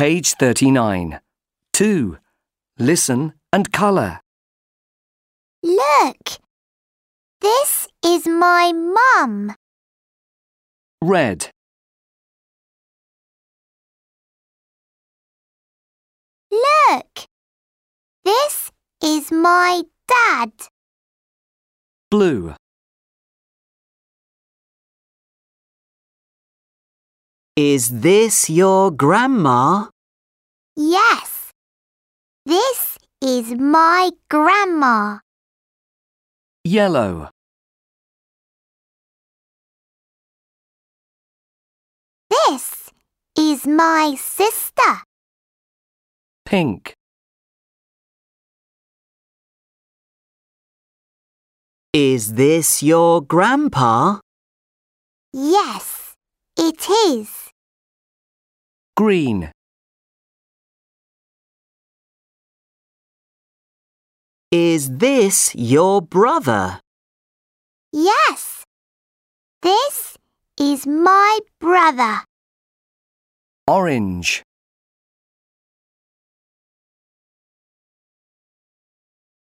Page 39. 2. Listen and colour. Look! This is my mum. Red. Look! This is my dad. Blue. Is this your grandma? Yes. This is my grandma. Yellow. This is my sister. Pink. Is this your grandpa? Yes, it is. Green. Is this your brother? Yes. This is my brother. Orange.